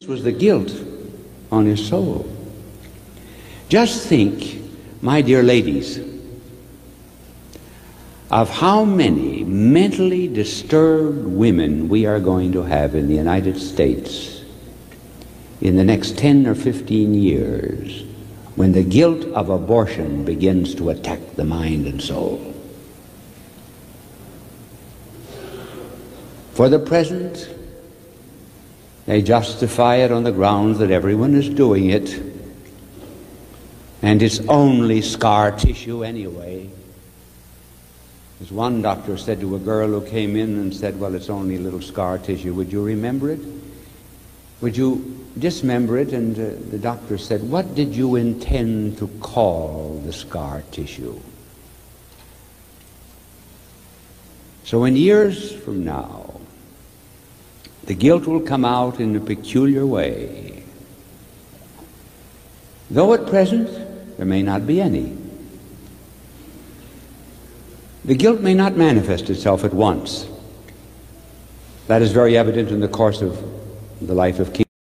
was the guilt on his soul. Just think, my dear ladies, of how many mentally disturbed women we are going to have in the United States in the next 10 or 15 years when the guilt of abortion begins to attack the mind and soul. For the present, they justify it on the grounds that everyone is doing it, and it's only scar tissue anyway. As one doctor said to a girl who came in and said, well, it's only a little scar tissue. Would you remember it? Would you dismember it? And the doctor said, what did you intend to call the scar tissue? So in years from now, the guilt will come out in a peculiar way. Though at present there may not be any. The guilt may not manifest itself at once. That is very evident in the course of the life of King